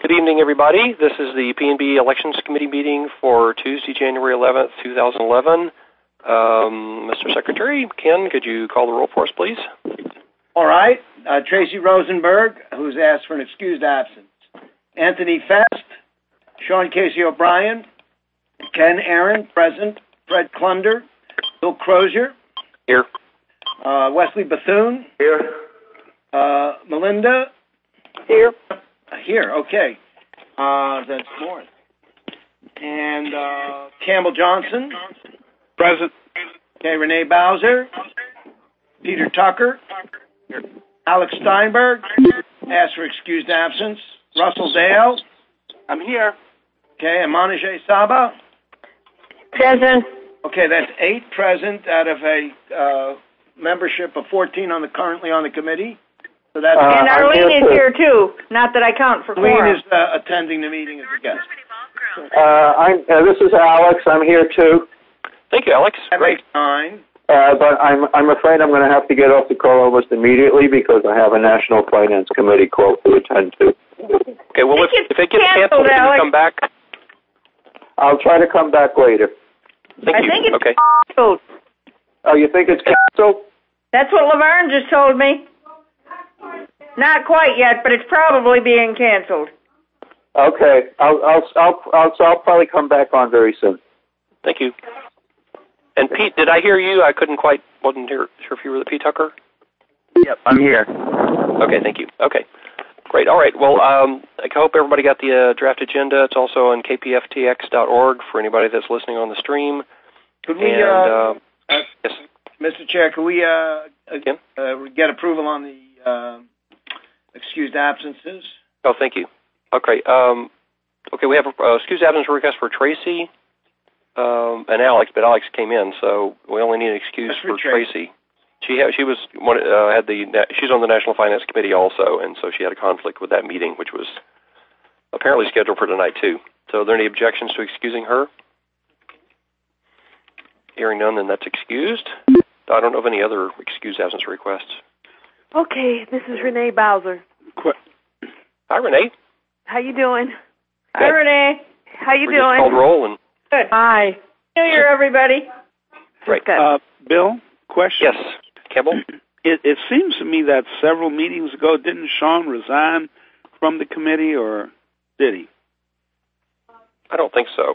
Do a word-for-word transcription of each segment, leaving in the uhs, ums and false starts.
Good evening, everybody. This is the P and B Elections Committee meeting for Tuesday, January eleventh, two thousand eleven. Um, Mister Secretary, Ken, could you call the roll for us, please? All right. Uh, Tracy Rosenberg, who's asked for an excused absence. Anthony Fest, Sean Casey O'Brien, Ken Aaron, present. Fred Klunder, Bill Crozier. Here. Uh, Wesley Bethune. Here. Uh, Melinda. Here. Here, okay. Uh, that's more. And uh, Campbell Johnson. Present. Okay, Renee Bowser. Peter Tucker. Here. Alex Steinberg. Asked for excused absence. Russell Dale. I'm here. Okay, and Manijay Saba. Present. Okay, that's eight present out of a uh, membership of fourteen on the currently on the committee. So that's Uh, and uh, Arlene is here too. Not that I count for Arlene quorum. is uh, attending the meeting as a guest. Uh, I'm, uh, this is Alex. I'm here too, Thank you, Alex. That Great. makes nine. uh, but I'm I'm afraid I'm going to have to get off the call almost immediately because I have a National Finance Committee call to attend to. Okay, well, if, if it gets canceled, can you come back? I'll try to come back later. Thank I you. think it's okay. canceled. Oh, you think it's canceled? That's what Laverne just told me. Not quite yet, but it's probably being canceled. Okay, I'll I'll I'll I'll, so I'll probably come back on very soon. Thank you. And Pete, did I hear you? I couldn't quite, wasn't hear, sure if you were the Pete Tucker. Yep, I'm here. Okay, thank you. Okay, great. All right. Well, um, I hope everybody got the uh, draft agenda. It's also on k p f t x dot org for anybody that's listening on the stream. Could we, and, uh, uh, uh, yes. Mister Chair, could we uh, Again? uh, get approval on the uh, excused absences? Oh, thank you. Okay. Um, okay, we have a uh, excused absence request for Tracy um, and Alex, but Alex came in, so we only need an excuse That's for for Tracy. Tracy. She had, she was one, uh, had the she's on the National Finance Committee also, and so she had a conflict with that meeting, which was apparently scheduled for tonight too. So, are there any objections to excusing her? Hearing none, then that's excused. I don't know of any other excused absence requests. Okay, this is Renee Bowser. Qu- Hi, Renee. How you doing? Hi, Renee. How you we doing? just called roll and Good. Hi. New Year, everybody. right. Good. Uh, Bill, question. Yes, Campbell. It, it seems to me that several meetings ago, didn't Sean resign from the committee, or did he? I don't think so.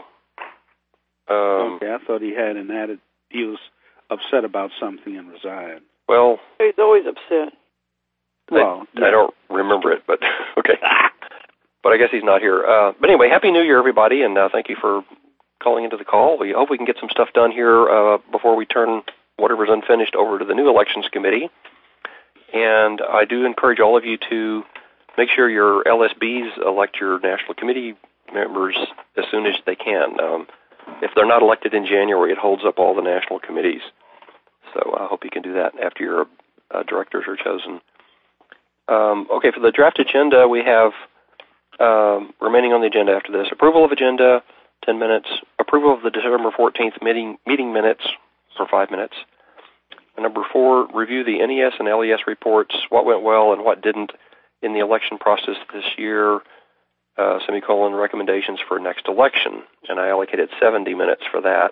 Um, Okay, I thought he had an added. He was upset about something and resigned. well, He's always upset. Well, I, I don't remember it, but okay. But I guess he's not here. Uh, but anyway, Happy New Year, everybody, and uh, thank you for calling into the call. We hope we can get some stuff done here uh, before we turn whatever's unfinished over to the new Elections Committee. And I do encourage all of you to make sure your L S Bs elect your National Committee members as soon as they can. Um, if they're not elected in January, it holds up all the national committees. So I hope you can do that after your uh, directors are chosen. Um, okay, for the draft agenda, we have um, remaining on the agenda after this, approval of agenda, ten minutes, approval of the December fourteenth meeting, meeting minutes for five minutes. And number four, review the N E S and L E S reports, what went well and what didn't in the election process this year, uh, semicolon, recommendations for next election. And I allocated seventy minutes for that.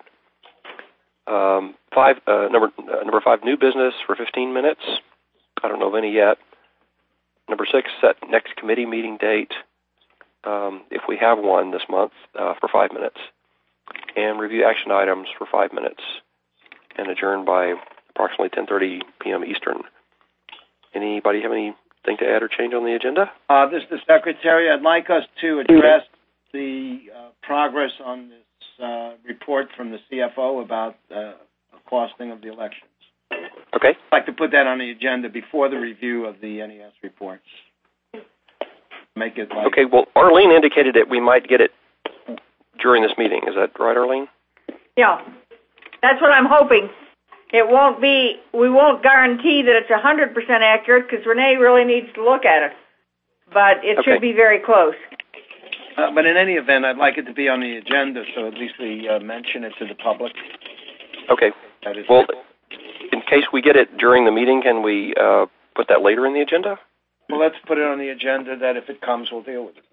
Um, five, uh, number, uh, number five, new business for fifteen minutes. I don't know of any yet. Number six, set next committee meeting date, um, if we have one this month, uh, for five minutes. And review action items for five minutes. And adjourn by approximately ten thirty p.m. Eastern. Anybody have anything to add or change on the agenda? Uh, this is the Secretary. I'd like us to address the uh, progress on this uh, report from the C F O about uh, costing of the elections. Okay. I'd like to put that on the agenda before the review of the N E S reports. Make it like... Okay, well, Arlene indicated that we might get it during this meeting. Is that right, Arlene? Yeah. That's what I'm hoping. It won't be, we won't guarantee that it's one hundred percent accurate because Renee really needs to look at it. But it Okay. should be very close. Uh, but in any event, I'd like it to be on the agenda so at least we uh, mention it to the public. Okay. That is Well, in case we get it during the meeting, can we uh, put that later in the agenda? Well, let's put it on the agenda that if it comes, we'll deal with it then.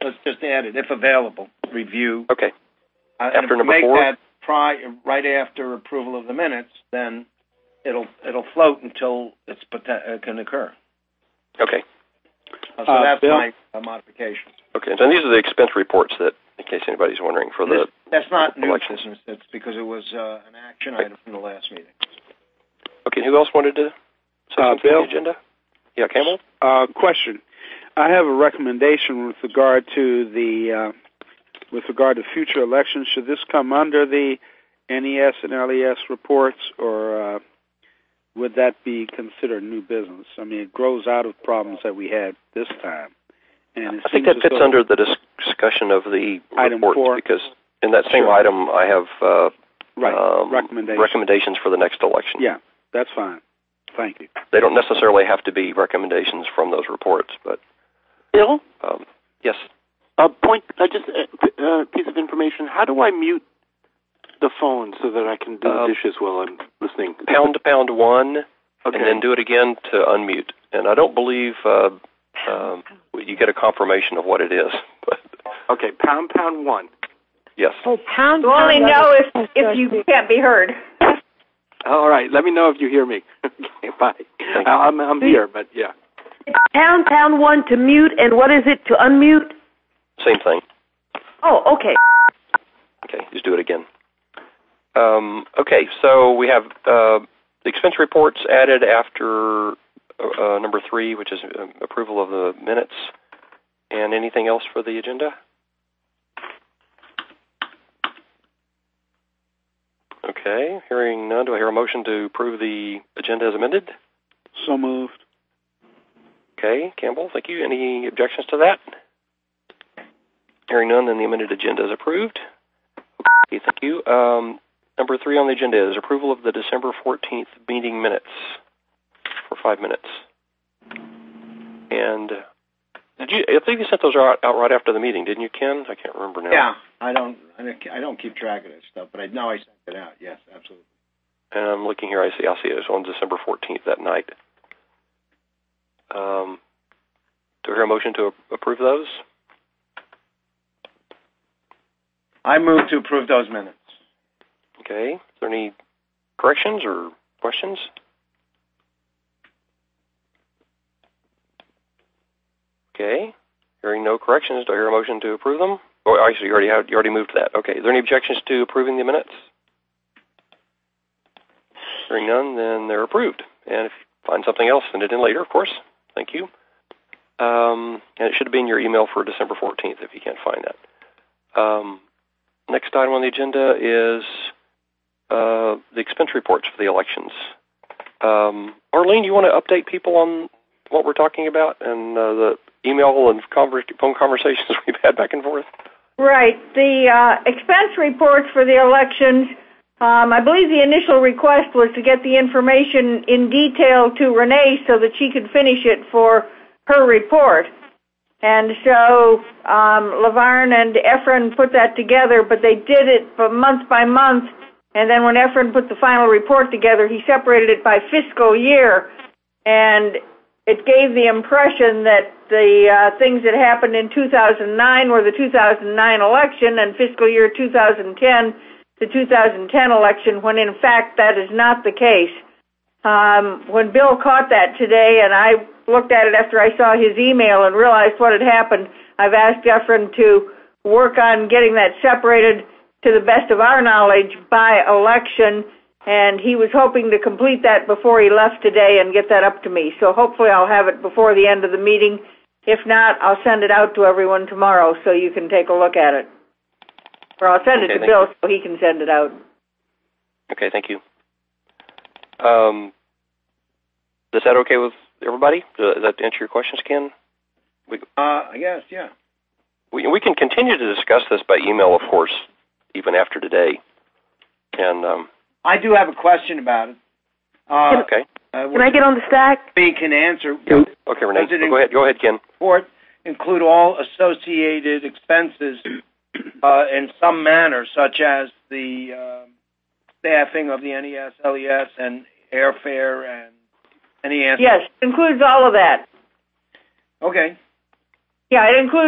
let's just add it, if available, review. Okay. Uh, After and if we number make four? that pri- right after approval of the minutes, then it'll it'll float until it's poten- uh, can occur. Okay. Uh, so Uh, that's Bill? my uh, modification. Okay. And these are the expense reports that, in case anybody's wondering, for the This, that's not new elections. business. It's because it was uh, an action item from the last meeting. Okay. Who else wanted to say Uh, something Bill? on the agenda? Yeah, Campbell? Uh, question. I have a recommendation with regard to the, uh, with regard to future elections. Should this come under the N E S and L E S reports, or uh, would that be considered new business? I mean, it grows out of problems that we had this time. And it I think seems that as fits though- under the dis- discussion of the Item reports four. because in that same Sure. item I have uh, Right, um, recommendations. recommendations for the next election. Yeah, that's fine. Thank you. They don't necessarily have to be recommendations from those reports, but Bill, um, yes. a point, uh, just a uh, piece of information. How do I mute the phone so that I can do Uh, the dishes while I'm listening? Pound pound one, Okay. and then do it again to unmute. And I don't believe uh, um, you get a confirmation of what it is. But Okay, pound pound one. yes. Oh, pound. You only pound, know that if is- if you can't be heard. All right, let me know if you hear me. Okay, bye. Thank you. I'm, I'm here, but yeah. Pound pound one to mute, and what is it to unmute? Same thing. Oh, okay. Okay, just do it again. Um, okay, so we have uh, the expense reports added after uh, number three, which is uh, approval of the minutes. And anything else for the agenda? Okay, hearing none, do I hear a motion to approve the agenda as amended? So moved. Okay, Campbell, thank you. Any objections to that? Hearing none, then the amended agenda is approved. Okay, thank you. Um, number three on the agenda is approval of the December fourteenth meeting minutes for five minutes. And did you? I think you sent those out, out right after the meeting, didn't you, Ken? I can't remember now. Yeah, I don't I don't I don't keep track of this stuff, but I know I sent it out. Yes, absolutely. And I'm looking here. I see. I see it. It's on December fourteenth that night. Um, do I hear a motion to a- approve those? I move to approve those minutes. Okay. Is there any corrections or questions? Okay. Hearing no corrections, do I hear a motion to approve them? Oh, actually, you already have, you already moved to that. Okay. Is there any objections to approving the minutes? Hearing none, then they're approved. And if you find something else, send it in later, of course. Thank you. Um, and it should be in your email for December fourteenth if you can't find that. Um, next item on the agenda is uh, the expense reports for the elections. Um, Arlene, do you want to update people on what we're talking about and uh, the email and conver- phone conversations we've had back and forth? Right. The uh, expense reports for the elections, um, I believe the initial request was to get the information in detail to Renee so that she could finish it for her report. And so um, Lavarne and Efren put that together, but they did it for month by month. And then when Efren put the final report together, he separated it by fiscal year. And it gave the impression that the uh, things that happened in two thousand nine were the two thousand nine election and fiscal year two thousand ten, the two thousand ten election, when in fact that is not the case. Um, when Bill caught that today, and I looked at it after I saw his email and realized what had happened, I've asked Efren to work on getting that separated to the best of our knowledge by election, and he was hoping to complete that before he left today and get that up to me. So hopefully I'll have it before the end of the meeting. If not, I'll send it out to everyone tomorrow so you can take a look at it. Or I'll send Okay, it to thank Bill you. so he can send it out. Okay, thank you. Um, is that okay with everybody? Does that answer your questions, Ken? We, Uh, I guess, yeah. we, we can continue to discuss this by email, of course, even after today. And um, I do have a question about it. Uh, okay, uh, Can I get on the stack? We can answer. yeah. Okay, Renee, Does it go ahead. Go ahead, Ken. Report include all associated expenses uh, in some manner, such as the um staffing of the N E S, L E S, and airfare and N E S? Yes, it includes all of that. Okay. Yeah, it includes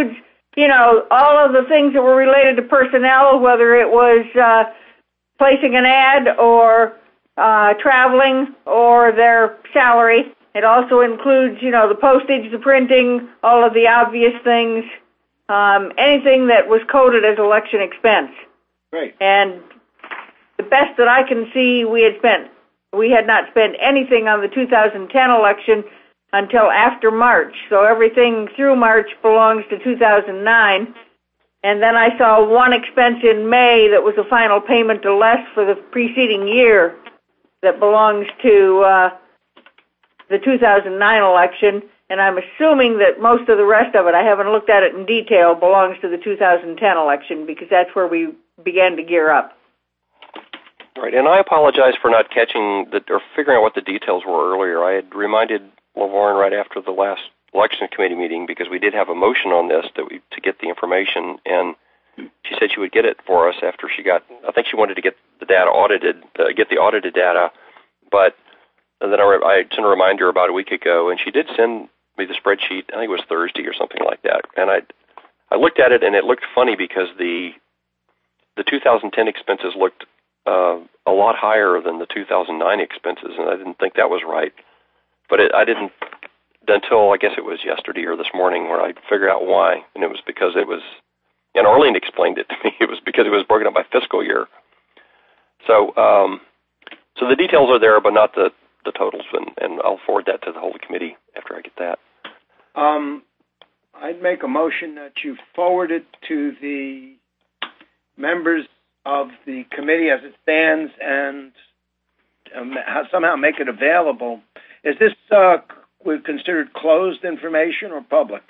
you know, all of the things that were related to personnel, whether it was uh, placing an ad or uh, traveling or their salary. It also includes, you know, the postage, the printing, all of the obvious things, um, anything that was coded as election expense. Great. And the best that I can see, we had spent, we had not spent anything on the two thousand ten election until after March. So everything through March belongs to two thousand nine. And then I saw one expense in May that was a final payment to Les for the preceding year that belongs to uh, the two thousand nine election. And I'm assuming that most of the rest of it, I haven't looked at it in detail, belongs to the two thousand ten election because that's where we began to gear up. Right, and I apologize for not catching the, or figuring out what the details were earlier. I had reminded LaVaughn right after the last election committee meeting because we did have a motion on this that we to get the information, and she said she would get it for us after she got, I think she wanted to get the data audited, uh, get the audited data, but and then I, I sent a reminder about a week ago, and she did send me the spreadsheet. I think it was Thursday or something like that, and I I looked at it, and it looked funny because the the two thousand ten expenses looked uh, a lot higher than the two thousand nine expenses, and I didn't think that was right. But it, I didn't until I guess it was yesterday or this morning where I figured out why, and it was because it was, and Arlene explained it to me. It was because it was broken up by fiscal year. So, um, so the details are there, but not the, the totals, and, and I'll forward that to the whole committee after I get that. Um, I'd make a motion that you forward it to the members of the committee as it stands and um, somehow make it available. Is this uh, considered closed information or public?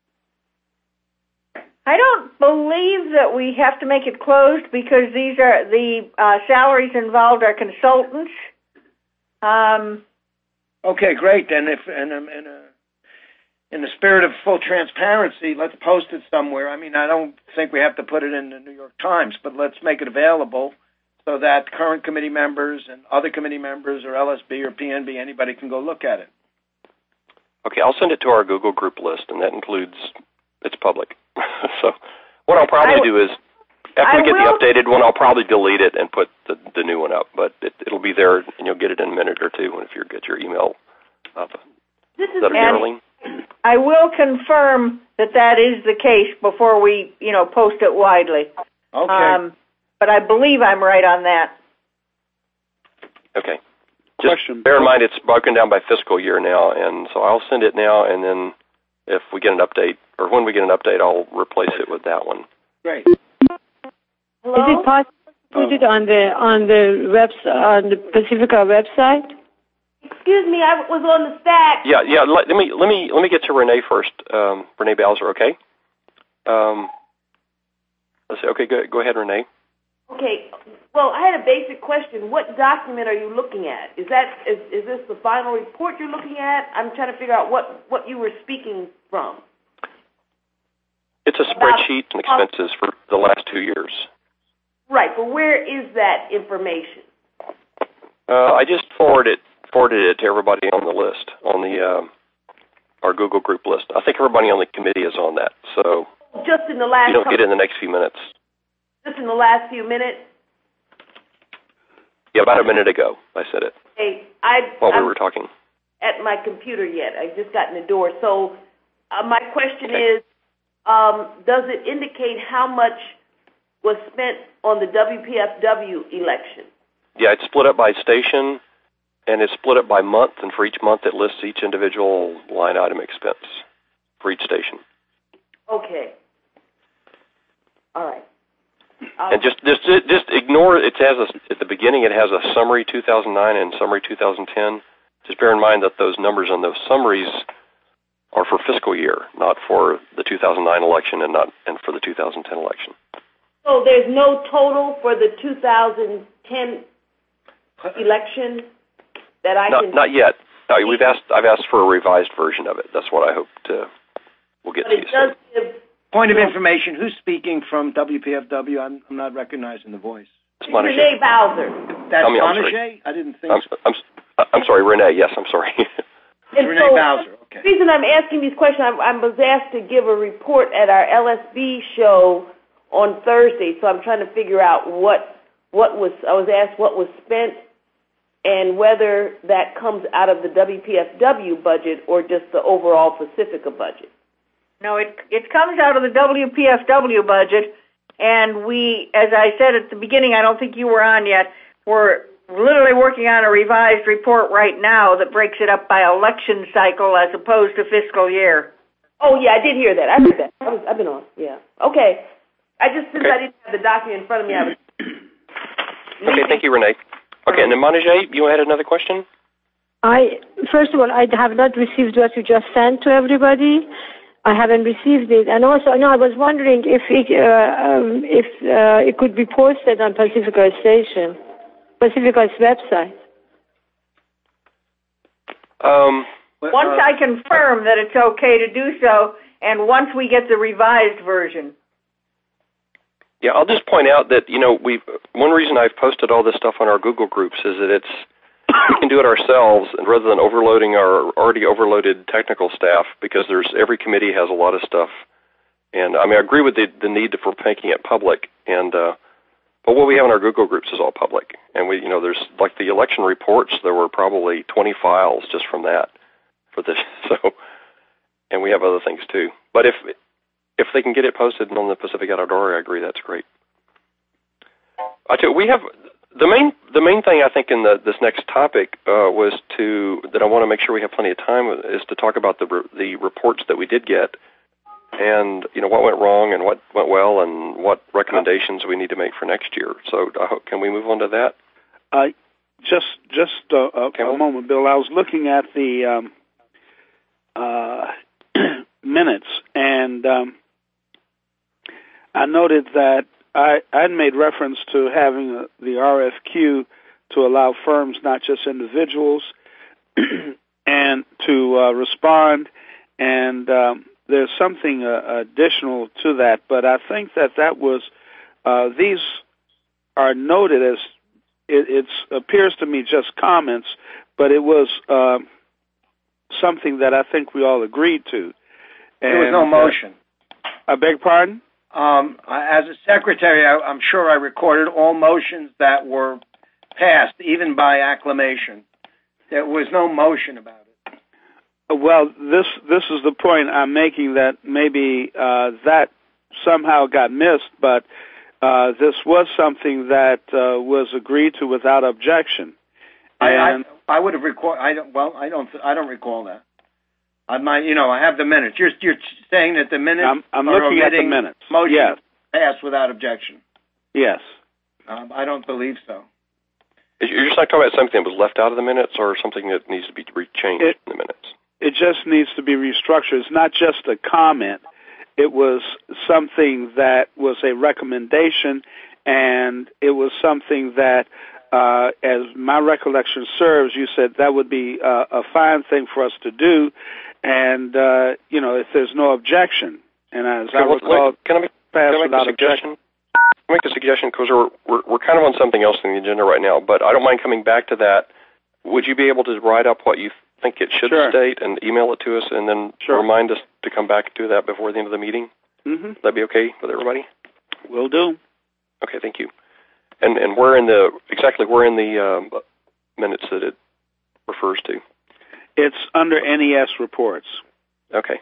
I don't believe that we have to make it closed because these are the uh, salaries involved are consultants. Um, okay, great. Then, if in a, in a in the spirit of full transparency, let's post it somewhere. I mean, I don't think we have to put it in the New York Times, but let's make it available so that current committee members and other committee members or L S B or P N B, anybody can go look at it. Okay, I'll send it to our Google group list, and that includes, it's public. So what I'll probably w- do is, after I we get will, the updated one, I'll probably delete it and put the, the new one up, but it, it'll be there, and you'll get it in a minute or two if you get your email up. This is, is that okay, Arlene? I will confirm that that is the case before we, you know, post it widely. Okay. Um, but I believe I'm right on that. Okay. Just Question. bear in mind it's broken down by fiscal year now, and so I'll send it now, and then if we get an update, or when we get an update, I'll replace it with that one. Great. Hello? Is it possible to put it on the on the website on the Pacifica website? Excuse me, I was on the stack. Yeah, yeah. Let, let me let me let me get to Renee first. Um, Renee Bowser, okay? Um, let's see. Okay, go go ahead, Renee. Okay. Well, I had a basic question. What document are you looking at? Is that is, is this the final report you're looking at? I'm trying to figure out what, what you were speaking from. It's a spreadsheet and expenses for the last two years. Right, but where is that information? Uh, I just forwarded it, forwarded it to everybody on the list, on the uh, our Google group list. I think everybody on the committee is on that, so Just in the last you don't couple, get it in the next few minutes. Just in the last few minutes? Yeah, about a minute ago, I said it Hey, I, while we I'm were talking. at my computer yet. I just got in the door. So uh, my question Okay. is, um, does it indicate how much was spent on the W P F W election? Yeah, it's split up by station, and it's split up by month, and for each month it lists each individual line item expense for each station. Okay. All right. And just just just ignore it. Has a, at the beginning it has a summary two thousand nine and summary two thousand ten. Just bear in mind that those numbers on those summaries are for fiscal year, not for the two thousand nine election and not and for the two thousand ten election. So there's no total for the two thousand ten election that I Not can. not yet. No, we've asked. I've asked for a revised version of it. That's what I hope to. We'll get But to it you does soon. give. Point of information, who's speaking from W P F W? I'm, I'm not recognizing the voice. It's Montague. Renee Bowser. That's Tell me, I'm Montague? I didn't think I'm, so. I'm, I'm sorry, Renee. Yes, I'm sorry. It's And Renee so Bowser. Okay. The reason I'm asking these questions, I, I was asked to give a report at our L S B show on Thursday, so I'm trying to figure out what what was, I was asked what was spent and whether that comes out of the W P F W budget or just the overall Pacifica budget. No, it it comes out of the W P F W budget, and we, as I said at the beginning, I don't think you were on yet, we're literally working on a revised report right now that breaks it up by election cycle as opposed to fiscal year. Oh, yeah, I did hear that. I heard that. I was, I've been on, yeah. Okay. I just, since okay. I didn't have the document in front of me, I was... Okay, thank you, Renee. Okay, and then Monijay, you had another question? I first of all, I have not received what you just sent to everybody. I haven't received it, and also, no, I was wondering if it, uh, um, if uh, it could be posted on Pacifica Station, Pacifica's website. Um, once uh, I confirm that it's okay to do so, and once we get the revised version. Yeah, I'll just point out that, you know, we one reason I've posted all this stuff on our Google groups is that it's we can do it ourselves, and rather than overloading our already overloaded technical staff, because there's every committee has a lot of stuff. And I mean, I agree with the, the need for making it public, and uh, but what we have in our Google groups is all public. And we, you know, there's like the election reports. There were probably twenty files just from that for this. So, and we have other things too. But if if they can get it posted on the Pacifica dot org, I agree that's great. I tell you, we have. The main the main thing I think in the, this next topic uh, was to that I want to make sure we have plenty of time is to talk about the the reports that we did get, and you know what went wrong and what went well and what recommendations we need to make for next year. So uh, can we move on to that? Uh, just just uh, a, a moment, Bill. I was looking at the um, uh, minutes, and um, I noted that I had made reference to having a, the R F Q to allow firms, not just individuals, and to uh, respond. And um, there's something uh, additional to that, but I think that that was uh, these are noted as it it's, appears to me just comments, but it was uh, something that I think we all agreed to. And, there was no motion. Uh, I beg pardon? Um, as a secretary, I, I'm sure I recorded all motions that were passed, even by acclamation. There was no motion about it. Well, this this is the point I'm making, that maybe uh, that somehow got missed, but uh, this was something that uh, was agreed to without objection. And I, I, I would have recorded. I don't. Well, I don't. I don't recall that. I might, you know, I have the minutes. You're you're saying that the minutes. I'm, I'm are looking at the minutes. Motion yes. passed without objection. Yes. Um, I don't believe so. You're just not talking about something that was left out of the minutes, or something that needs to be changed it, in the minutes. It just needs to be restructured. It's not just a comment. It was something that was a recommendation, and it was something that, uh, as my recollection serves, you said that would be uh, a fine thing for us to do. And, uh, you know, if there's no objection, and as okay, I well, recall, wait, can I make, can I make a suggestion? Can I make a suggestion? Because we're, we're, we're kind of on something else in the agenda right now, but I don't mind coming back to that. Would you be able to write up what you think it should sure. state and email it to us, and then sure. remind us to come back and do that before the end of the meeting? Mm-hmm. That'd be okay with everybody? Will do. Okay, thank you. And and where in the, exactly where in the um, minutes that it refers to? It's under N E S reports. Okay.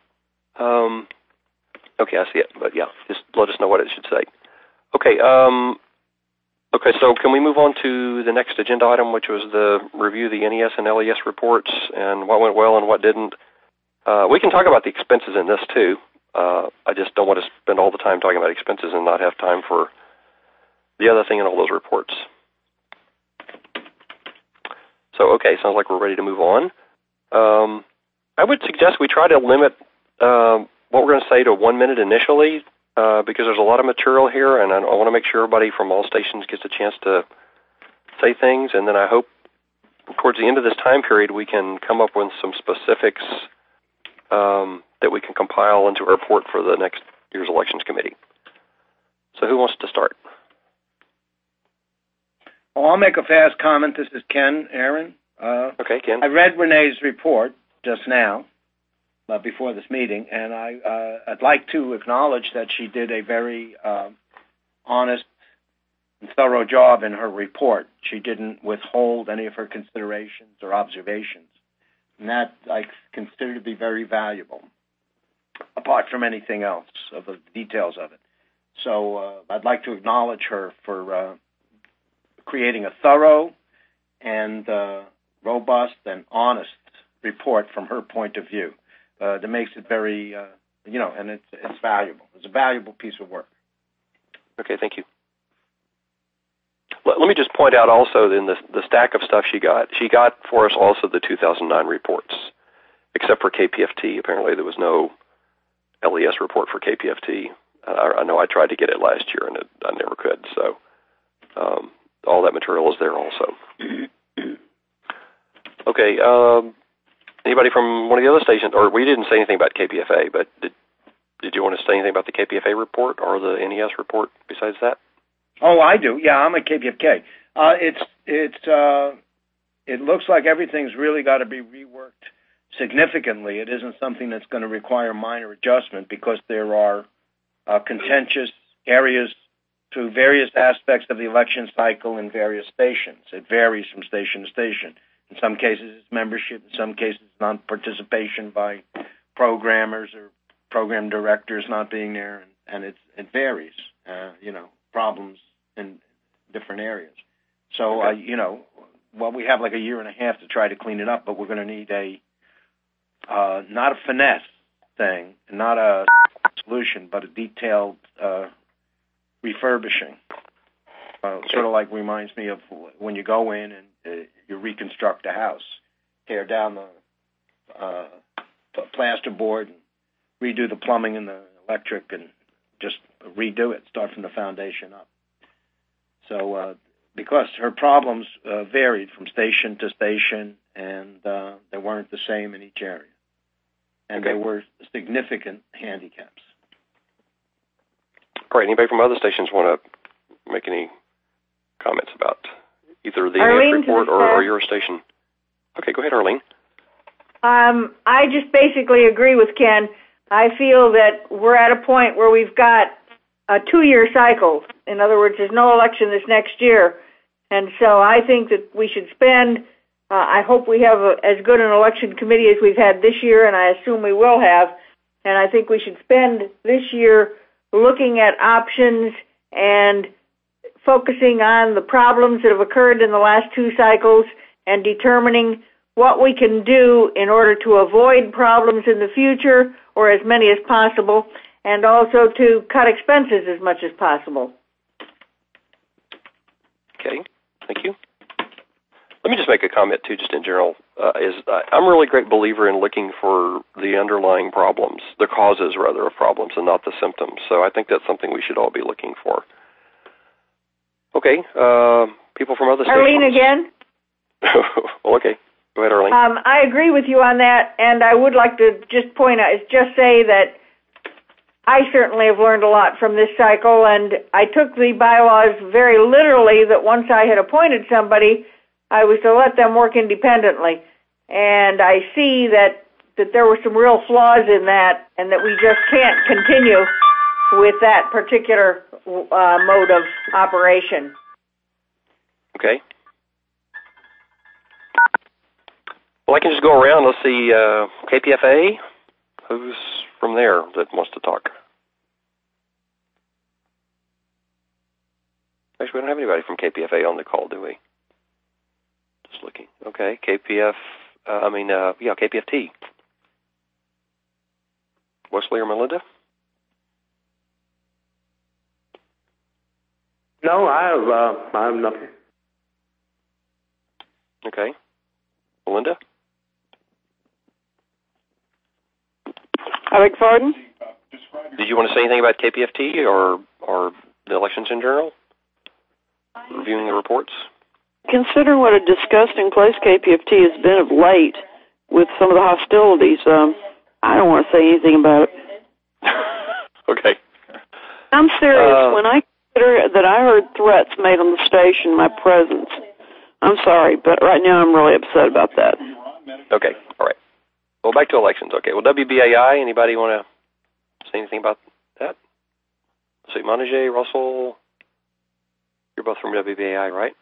Um, okay, I see it. But yeah, just let us know what it should say. Okay. Um, okay, so can we move on to the next agenda item, which was the review of the N E S and L E S reports and what went well and what didn't? Uh, we can talk about the expenses in this too. Uh, I just don't want to spend all the time talking about expenses and not have time for the other thing in all those reports. So, okay, sounds like we're ready to move on. Um, I would suggest we try to limit uh, what we're going to say to one minute initially, uh, because there's a lot of material here, and I, I want to make sure everybody from all stations gets a chance to say things, and then I hope towards the end of this time period we can come up with some specifics um, that we can compile into a report for the next year's elections committee. So who wants to start? Oh, I'll make a fast comment. This is Ken Aaron. Uh, okay, Ken. I read Renee's report just now, uh, before this meeting, and I, uh, I'd like to acknowledge that she did a very uh, honest and thorough job in her report. She didn't withhold any of her considerations or observations, and that I consider to be very valuable, apart from anything else, of the details of it. So uh, I'd like to acknowledge her for uh, creating a thorough and uh, robust and honest report from her point of view. Uh, that makes it very, uh, you know, and it's, it's valuable. It's a valuable piece of work. Okay, thank you. Let, let me just point out also in the, the stack of stuff she got, she got for us also the two thousand nine reports, except for K P F T. Apparently there was no L E S report for K P F T. I, I know I tried to get it last year, and it, I never could. So um, all that material is there also. Okay, um, anybody from one of the other stations, or we didn't say anything about K P F A, but did, did you want to say anything about the K P F A report or the N E S report besides that? Oh, I do. Yeah, I'm a K P F K. Uh, it's it's uh, it looks like everything's really got to be reworked significantly. It isn't something that's going to require minor adjustment because there are uh, contentious areas to various aspects of the election cycle in various stations. It varies from station to station. In some cases, it's membership. In some cases, non-participation by programmers or program directors not being there, and, and it's, it varies, uh, you know, problems in different areas. So, uh, you know, well, we have like a year and a half to try to clean it up, but we're going to need a, uh, not a finesse thing, not a solution, but a detailed uh, refurbishing. Uh, sort of like reminds me of when you go in and uh, you reconstruct a house, tear down the uh, plasterboard, and redo the plumbing and the electric, and just redo it, start from the foundation up. So uh, because her problems uh, varied from station to station, and uh, they weren't the same in each area. And okay. There were significant handicaps. All right, anybody from other stations want to make any comments about either the Arlene report or, or your station? Okay, go ahead, Arlene. Um, I just basically agree with Ken. I feel that we're at a point where we've got a two-year cycle. In other words, there's no election this next year. And so I think that we should spend, uh, I hope we have a, as good an election committee as we've had this year, and I assume we will have. And I think we should spend this year looking at options and focusing on the problems that have occurred in the last two cycles and determining what we can do in order to avoid problems in the future, or as many as possible, and also to cut expenses as much as possible. Okay, thank you. Let me just make a comment, too, just in general. Uh, is uh, I'm a really great believer in looking for the underlying problems, the causes, rather, of problems, and not the symptoms. So I think that's something we should all be looking for. Okay, uh, people from other stations. Arlene again? Well, okay. Go ahead, Arlene. Um, I agree with you on that, and I would like to just point out, just say that I certainly have learned a lot from this cycle, and I took the bylaws very literally that once I had appointed somebody, I was to let them work independently. And I see that, that there were some real flaws in that, and that we just can't continue with that particular uh, mode of operation. Okay. Well, I can just go around. Let's see, uh, K P F A. Who's from there that wants to talk? Actually, we don't have anybody from K P F A on the call, do we? Just looking. Okay, K P F. Uh, I mean, uh, yeah, K P F T. Wesley or Melinda? No, I have. Uh, I have nothing. Okay, Melinda. I beg pardon? Did you want to say anything about K P F T or or the elections in general? Reviewing the reports? Considering what a disgusting place K P F T has been of late with some of the hostilities, um, I don't want to say anything about it. Okay. I'm serious. Uh, when I consider that I heard threats made on the station, my presence, I'm sorry, but right now I'm really upset about that. Okay, all right. Well, back to elections. Okay. Well, W B A I, anybody want to say anything about that? Let's see, Montague, Russell, you're both from W B A I, right?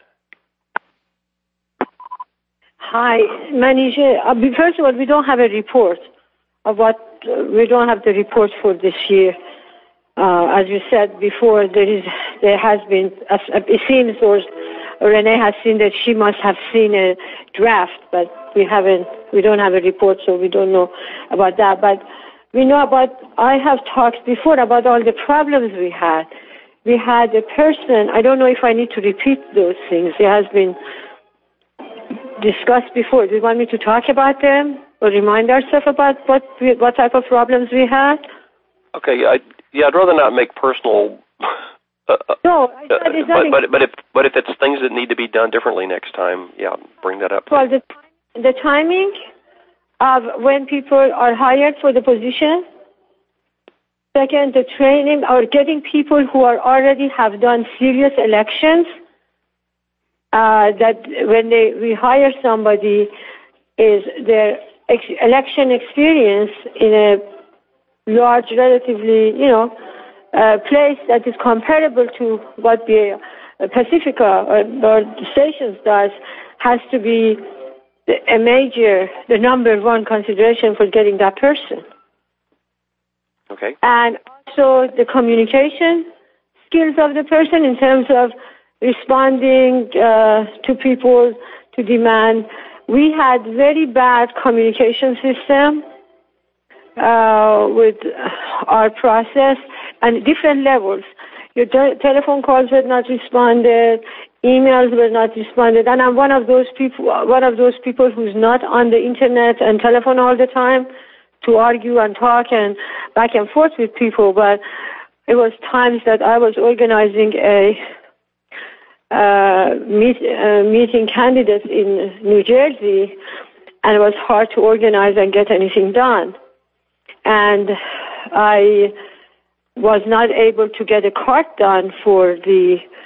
Hi, Manije. Uh, first of all, we don't have a report of what, uh, we don't have the report for this year. Uh, as you said before, there is, there has been, uh, it seems, or Renee has seen that she must have seen a draft, but we haven't, we don't have a report, so we don't know about that. But we know about, I have talked before about all the problems we had. We had a person, I don't know if I need to repeat those things. It has been discussed before. Do you want me to talk about them or remind ourselves about what we, what type of problems we had? Okay, I, yeah, I'd rather not make personal. Uh, no, I uh, it's but, but but if but if it's things that need to be done differently next time, yeah, bring that up. Well, the the timing of when people are hired for the position. Second, the training or getting people who are already have done serious elections. Uh, that when they we hire somebody, is their ex- election experience in a large, relatively, you know, uh, place that is comparable to what the uh, Pacifica or, or the stations does, has to be a major, the number one consideration for getting that person. Okay. And also the communication skills of the person in terms of responding uh, to people, to demand. We had very bad communication system uh, with our process and different levels. Your te- telephone calls were not responded, emails were not responded, and I'm one of those people. One of those people who's not on the internet and telephone all the time to argue and talk and back and forth with people. But it was times that I was organizing a Uh, meet, uh, meeting candidates in New Jersey, and it was hard to organize and get anything done. And I was not able to get a card done for the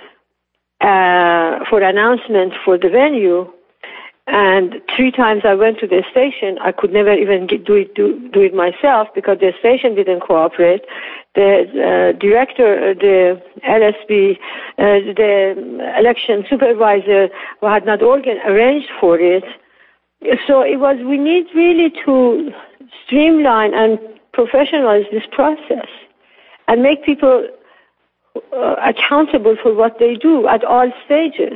uh, for announcement for the venue. And three times I went to the station. I could never even get, do it do, do it myself because the station didn't cooperate. The uh, director, the L S B, uh, the election supervisor had not organ arranged for it. So it was. We need really to streamline and professionalize this process and make people uh, accountable for what they do at all stages.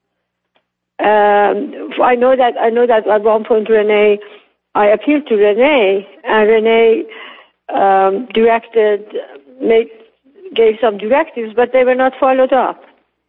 Um, I know that I know that at one point Renee, I appealed to Renee, and Renee um, directed, made, gave some directives, but they were not followed up.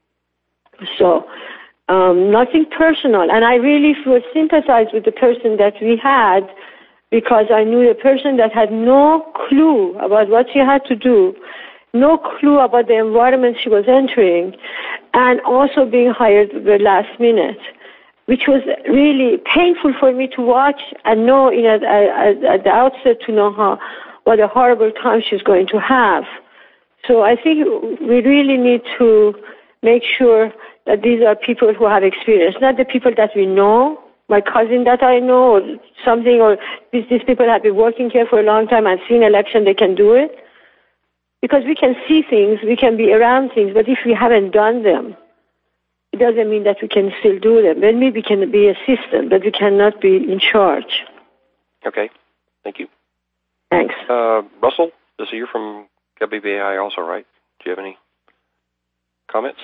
So um, nothing personal, and I really feel sympathized with the person that we had because I knew a person that had no clue about what she had to do, no clue about the environment she was entering, and also being hired the last minute, which was really painful for me to watch and know in a, a, at the outset to know how, what a horrible time she's going to have. So I think we really need to make sure that these are people who have experience, not the people that we know, my cousin that I know or something, or these, these people have been working here for a long time and seen election, they can do it. Because we can see things, we can be around things, but if we haven't done them, it doesn't mean that we can still do them. Maybe we can be a system, but we cannot be in charge. Okay, thank you. Thanks. Uh, Russell, this is you from W B A I also, right? Do you have any comments?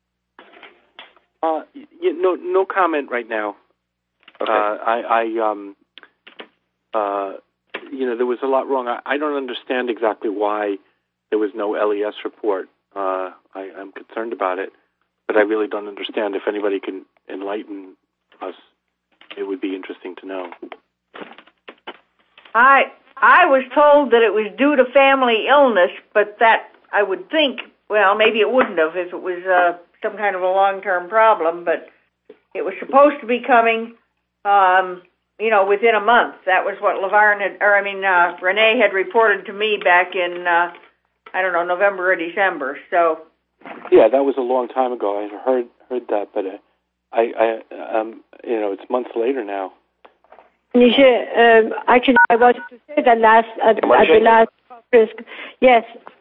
Uh, yeah, no, no comment right now. Okay. Uh, I, I, um, uh, you know, there was a lot wrong. I, I don't understand exactly why there was no L E S report. Uh, I, I'm concerned about it, but I really don't understand. If anybody can enlighten us, it would be interesting to know. I I was told that it was due to family illness, but that I would think, well, maybe it wouldn't have if it was uh, some kind of a long-term problem, but it was supposed to be coming, um, you know, within a month. That was what Lavarne had, or I mean, uh, Renee had reported to me back in, uh, I don't know, November or December. So. Yeah, that was a long time ago. I heard heard that, but uh, I, I, um, you know, it's months later now. Niger, um, actually, I wanted to say that last at, at the last conference. Yes.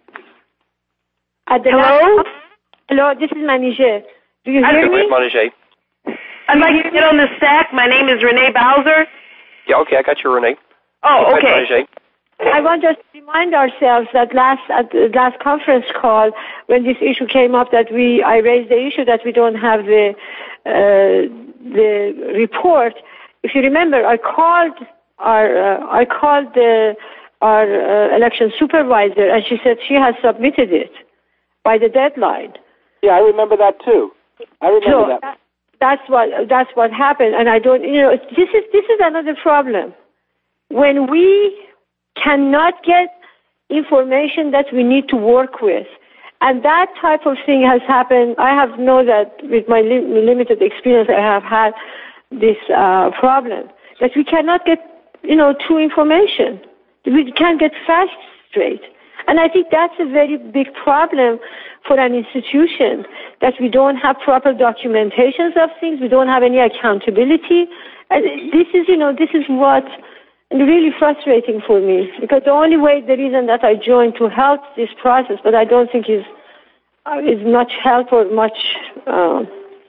At the Hello? Last, hello, this is Maniger. Do you hear me? Maniger. I'd like to get on the stack. My name is Renee Bowser. Yeah, okay, I got you, Renee. Oh, okay. I want just to remind ourselves that last at the last conference call, when this issue came up, that we I raised the issue that we don't have the uh, the report. If you remember, I called our uh, I called the our uh, election supervisor, and she said she has submitted it by the deadline. Yeah, I remember that too. I remember so that. that. That's what that's what happened, and I don't. You know, this is this is another problem when we cannot get information that we need to work with. And that type of thing has happened. I have know that with my li- limited experience, I have had this uh, problem, that we cannot get, you know, true information. We can't get facts straight. And I think that's a very big problem for an institution, that we don't have proper documentations of things, we don't have any accountability. And this is, you know, this is what really frustrating for me, because the only way, the reason that I joined to help this process, but I don't think is uh, is much help or much uh,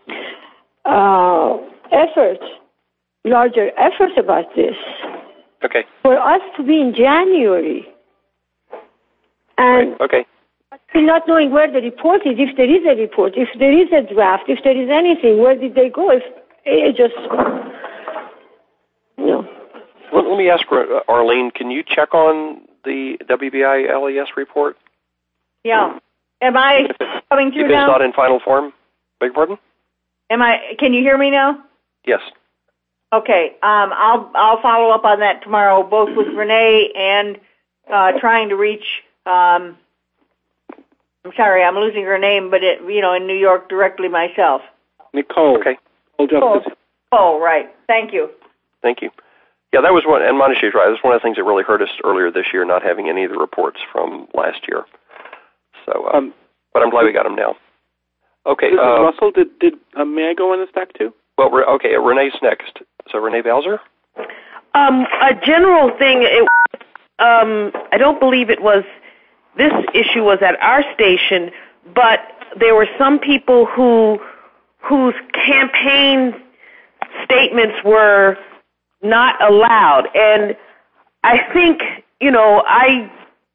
uh, effort, larger effort about this. Okay. For us to be in January and right. Okay. not knowing where the report is, if there is a report, if there is a draft, if there is anything, where did they go? If it just, you know. Well, let me ask Arlene, can you check on the W B I L E S report? Yeah. Am I coming through now? If it's now? not in final form. Beg your pardon? Am I? Can you hear me now? Yes. Okay. Um, I'll I'll follow up on that tomorrow, both with Renee and uh, trying to reach. Um, I'm sorry, I'm losing her name, but it, you know, in New York directly myself. Nicole. Okay. Nicole. Oh, right. Thank you. Thank you. Yeah, that was one, and Monisha's right. That was one of the things that really hurt us earlier this year, not having any of the reports from last year. So, uh, um, but I'm glad we got them now. Okay. Uh, Russell, did did uh, may I go on the stack too? Well, okay. Renee's next. So Renee Bowser. Um, a general thing. It, um, I don't believe it was. This issue was at our station, but there were some people who whose campaign statements were not allowed. And I think, you know, I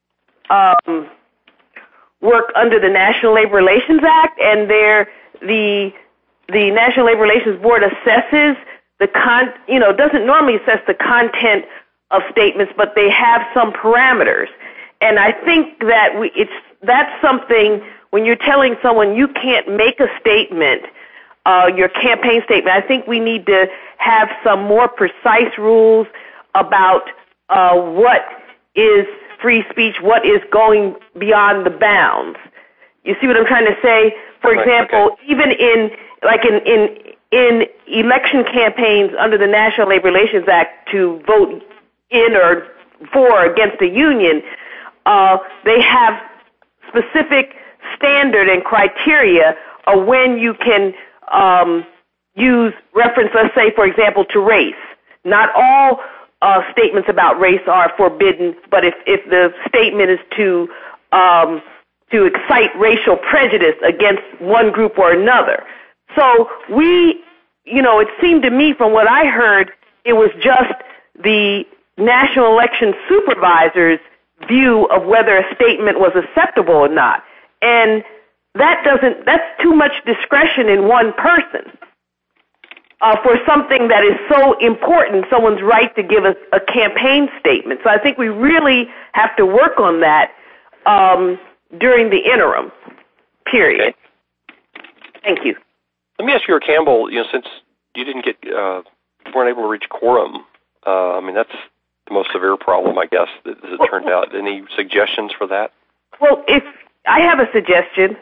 um, work under the National Labor Relations Act, and there the the National Labor Relations Board assesses the con, you know, doesn't normally assess the content of statements, but they have some parameters. And I think that we, it's that's something when you're telling someone you can't make a statement, uh, your campaign statement. I think we need to have some more precise rules about uh, what is free speech, what is going beyond the bounds. You see what I'm trying to say? For example, okay. even in like in, in in election campaigns under the National Labor Relations Act to vote in or for or against the union, uh, they have specific standard and criteria of when you can um, use reference, let's say, for example, to race. Not all uh, statements about race are forbidden, but if, if the statement is to um, to excite racial prejudice against one group or another. So we, you know, it seemed to me from what I heard, it was just the National Election Supervisor's view of whether a statement was acceptable or not. And that doesn't, that's too much discretion in one person uh, for something that is so important, someone's right to give a, a campaign statement. So I think we really have to work on that um, during the interim period. Okay. Thank you. Let me ask you, Campbell, you know, since you didn't get, uh, weren't able to reach quorum, uh, I mean, that's the most severe problem, I guess, as it well, turned out. Any suggestions for that? Well, if I have a suggestion.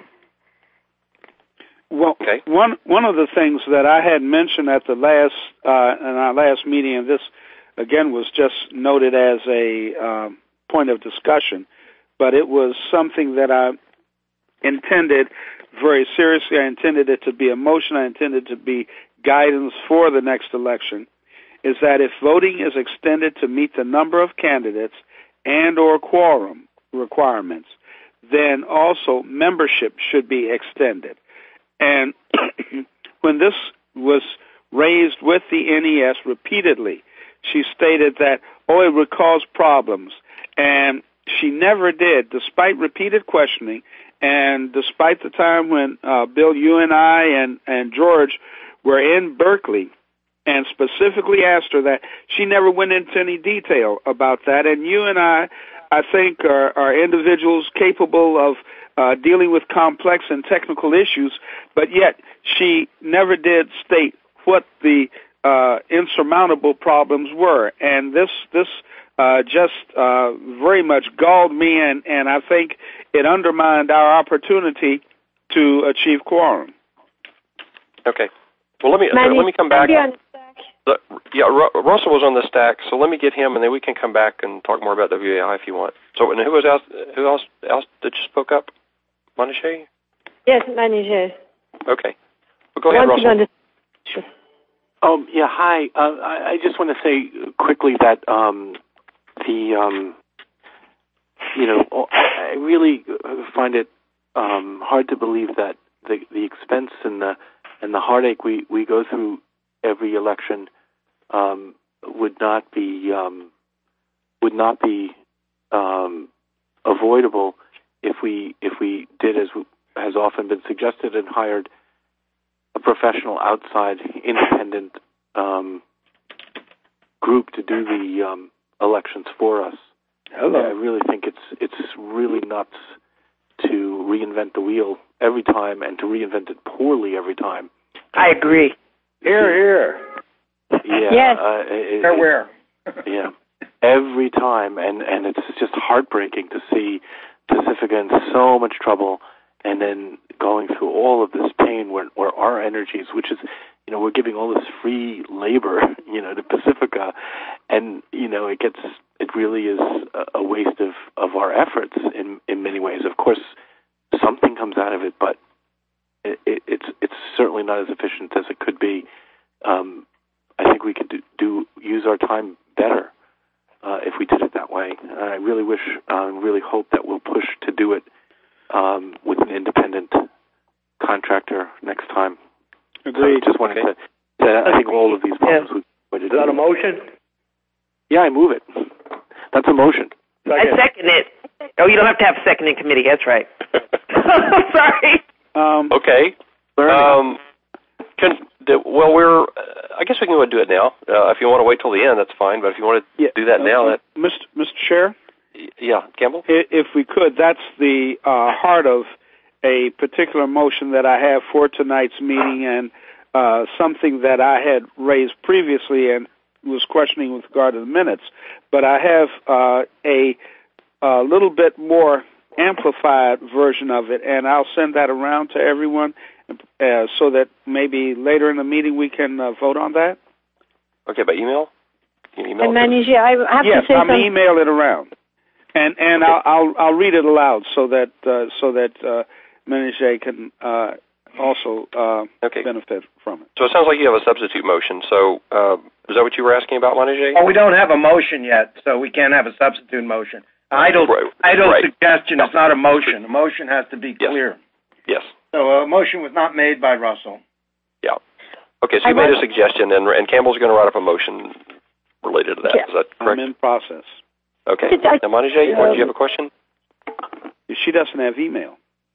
Well, okay. one one of the things that I had mentioned at the last uh, in our last meeting, and this again was just noted as a um, point of discussion, but it was something that I intended very seriously. I intended it to be a motion. I intended it to be guidance for the next election. is that if voting is extended to meet the number of candidates and or quorum requirements, then also membership should be extended. And when this was raised with the N E S repeatedly, she stated that, oh, it would cause problems. And she never did, despite repeated questioning, and despite the time when, uh, Bill, you and I and, and George were in Berkeley and specifically asked her that, she never went into any detail about that. And you and I, I think, are, are individuals capable of uh, dealing with complex and technical issues, but yet she never did state what the uh, insurmountable problems were. And this this uh, just uh, very much galled me, and, and I think it undermined our opportunity to achieve quorum. Okay. Well, let me uh, let me come back. Uh, yeah, Ru- Russell was on the stack, so let me get him, and then we can come back and talk more about W A I if you want. So, and who was else? Who else? Else that just spoke up? Manijay? Yes, Manijay. Okay. Well, go ahead, Russell. Um, yeah, hi. Uh, I, I just want to say quickly that um, the, um, you know, I really find it um, hard to believe that the the expense and the and the heartache we, we go through every election um, would not be um, would not be um, avoidable if we if we did as has often been suggested and hired a professional outside independent um, group to do the um, elections for us. Hello. I really think it's it's really nuts to reinvent the wheel every time and to reinvent it poorly every time. I agree. Here, here. Yeah. Yes. Uh, it, Where, where? Yeah. Every time, and, and it's just heartbreaking to see Pacifica in so much trouble and then going through all of this pain where, where our energies, which is, you know, we're giving all this free labor, you know, to Pacifica, and, you know, it gets, it really is a, a waste of, of our efforts in, in many ways. Of course, something comes out of it, but it, it, it's it's certainly not as efficient as it could be. Um, I think we could do, do use our time better uh, if we did it that way. And I really wish, uh, really hope that we'll push to do it um, with an independent contractor next time. Agreed. So just wanted okay. to say I think all of these problems yeah. would. Is that a motion? Yeah, I move it. That's a motion. Second. I second it. Oh, you don't have to have a second in committee. That's right. Sorry. Um, okay. Um, can, well, we're. Uh, I guess we can go ahead and do it now. Uh, if you want to wait till the end, that's fine. But if you want to yeah, do that okay. now, that. Mister Mister Chair. Yeah, Campbell. If we could, that's the uh, heart of a particular motion that I have for tonight's meeting, and uh, something that I had raised previously and was questioning with regard to the minutes. But I have uh, a, a little bit more amplified version of it, and I'll send that around to everyone uh, so that maybe later in the meeting we can uh, vote on that. Okay, by email? Can you email and Manijay, I have yes, to say I'm something. email it around, and and okay. I'll, I'll I'll read it aloud so that uh, so that uh, Manijay can uh, also uh, okay. benefit from it. So it sounds like you have a substitute motion. So uh, is that what you were asking about, Manijay? Oh, we don't have a motion yet, so we can't have a substitute motion. Idle, right. idle right. suggestion is not a motion. A motion has to be clear. Yes. yes. So a motion was not made by Russell. Yeah. Okay, so you I made a suggestion, and, and Campbell's going to write up a motion related to that. Yeah. Is that correct? I'm in process. Okay. Now, Manijay, uh, do you have a question? She doesn't have email.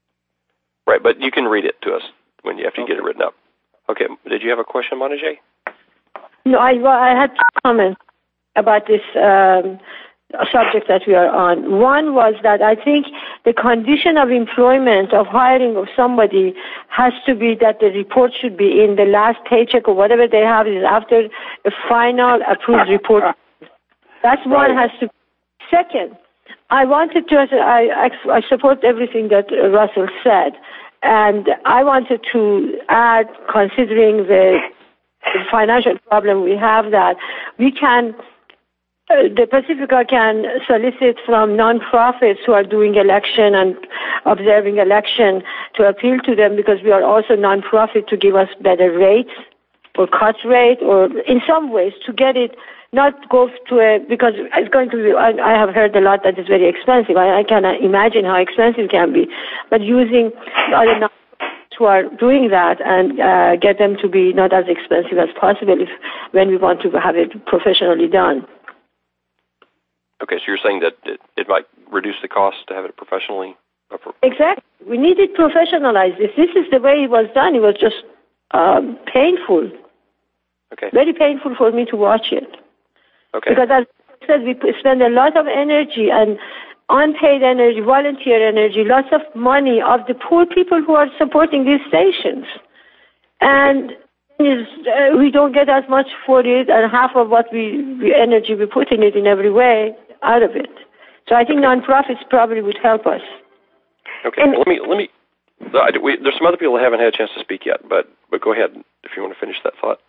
Right, but you can read it to us when you after you okay. get it written up. Okay. Did you have a question, Manijay? No, I, I had two comments about this um, subject that we are on. One was that I think the condition of employment, of hiring of somebody, has to be that the report should be in the last paycheck or whatever they have is after a final approved report. That's right. one has to. Second, I wanted to, I, I support everything that Russell said, and I wanted to add, considering the financial problem we have, that we can Uh, the Pacifica can solicit from non-profits who are doing election and observing election to appeal to them, because we are also non-profit, to give us better rates or cut rate, or in some ways to get it not go to a, because it's going to be, I, I have heard a lot that it's very expensive. I, I cannot imagine how expensive it can be. But using other nonprofits who are doing that and uh, get them to be not as expensive as possible if, when we want to have it professionally done. Okay, so you're saying that it, it might reduce the cost to have it professionally? Exactly. We need it professionalized. If this is the way it was done, it was just um, painful. Okay. Very painful for me to watch it. Okay. Because as I said, we spend a lot of energy and unpaid energy, volunteer energy, lots of money of the poor people who are supporting these stations. And is, uh, we don't get as much for it, and half of what we, we energy we put in it in every way out of it. So I think nonprofits probably would help us. Okay. Well, let me let me. Uh, we, there's some other people that haven't had a chance to speak yet, but but go ahead if you want to finish that thought.